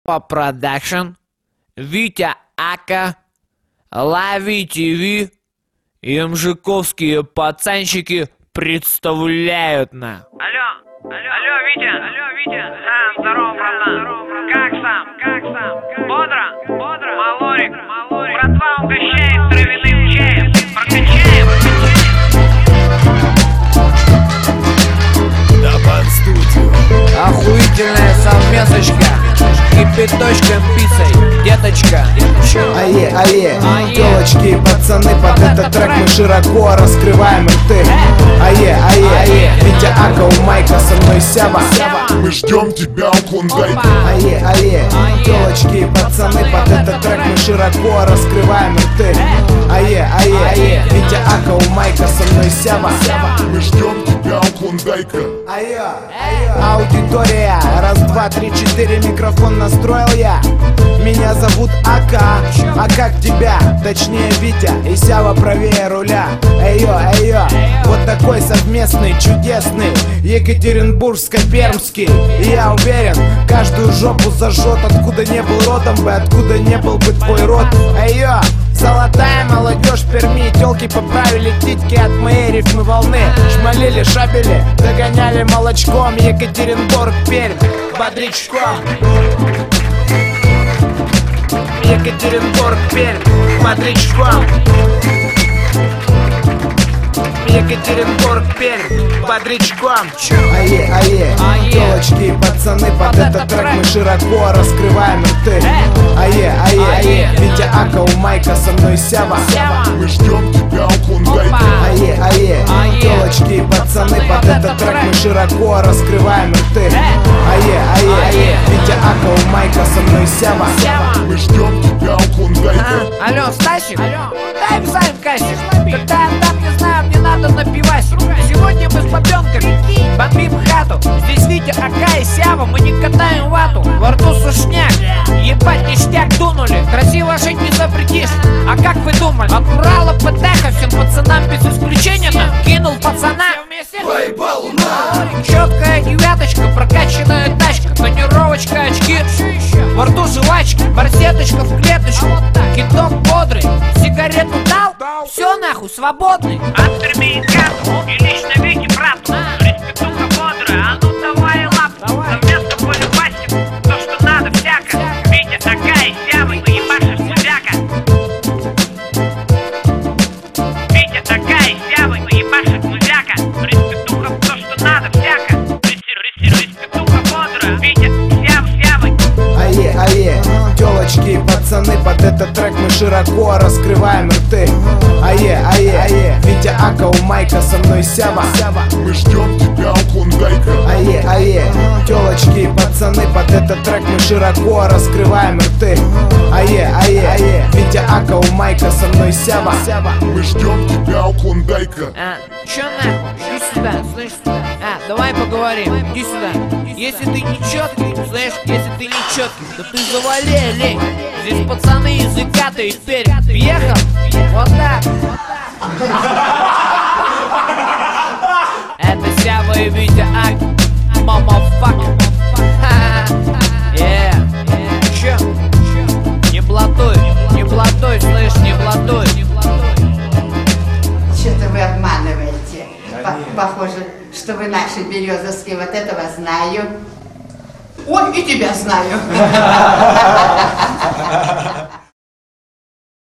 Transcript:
Продакшн, Витя Ака, Лови ТВ и мжиковские пацанчики представляют на. Алло, Витя. Здорово, братан. Как сам? Бодро? Малорик. Братва угощает травяным чаем. Прокачаем. Да под студию. Охуительная совместочка, кипяточком пиццей, деточка. Ае, девочки и пацаны, под этот трек мы широко раскрываем рты. Ае, Витя Ака, у майка, со мной Сява. Мы ждем тебя у Клондайка. Ае, девочки и пацаны, под этот трек мы широко раскрываем рты. Ае, Витя Ака, у майка, со мной Сява. Мы ждем тебя у Клондайка. Аудитория, раз, два, три, четыре, микрофон настроил я. Меня зовут Ака, а как тебя? Точнее Витя, и Сява правее руля. Эйо, вот такой совместный, чудесный, Екатеринбургско-пермский. И я уверен, каждую жопу зажжет, откуда не был родом бы, откуда не был бы твой род. Эйо, золотая молодежь Перми, тёлки поправили титьки от моей рифмы волны. Шмалили, шабели, догоняли молочком, Екатеринбург, Пермь, бодрячком. Екатеринбург, Пермь, бодрячком. Екатеринбург, Пермь, бодрячком. Ае, девочки и пацаны, под этот трек мы широко раскрываем рты. Ае, Витя Ака, у майка, со мной Сява. Мы ждем тебя у Клондайка. Ае, девочки и пацаны, под этот трек мы широко раскрываем рты. Ае, Витя Ака, у майка, со мной Сява. Мы ждем тебя у Клондайка. Алло, Стасик, дай писать кассик. Когда я там, не знаю, мне надо напивать. Сегодня мы с бабенками бомбим хату. Здесь Витя Ака и Сява, мы не катаем вату. Во рту сушняк, ебать ништяк дунули. Красиво жить не запретишь, а как вы думали? От Урала ПТХ всем пацанам без исключения кинул пацана. Четкая девяточка, прокачанная тачка, тонировочка, очки, во рту жвачка, барсеточка в клеточку, кидок бодрый, сигарету дал, все нахуй, свободный. От Перми и карту, и лично Вите брату. Респектуха бодрая, а ну давай лапу. Совместно полюбасим, то что надо всяко. Витя Ака и Сява, мы ебашим музяка. Витя Ака и Сява, мы ебашим музяка. Респектуха, то что надо всяко. Респектуха бодрая, Витя, Сява. Ае, девочки и пацаны, под этот трек мы широко раскрываем рты. Ае, Витя Ака, у майка, со мной Сява. Мы ждем тебя у Клондайка. Ае, девочки и пацаны, под этот трек мы широко раскрываем рты. Ае, Витя Ака, у майка, со мной Сява. Мы ждем тебя у Клондайка. Чё нахуй? Иди сюда, слышь? Давай поговорим, иди сюда. Если ты не четкий, слышь, если ты не четкий, то ты завали, лень. Здесь пацаны из Икаты и Пермь. Въехал? Вот так. Это Сява и Витя Ака. Мамафак. Чё? Не блатуй, слышь, не блатуй. Что-то вы обманываете. Похоже, что вы наши березовские. Вот этого знаю. Ой, и тебя знаю.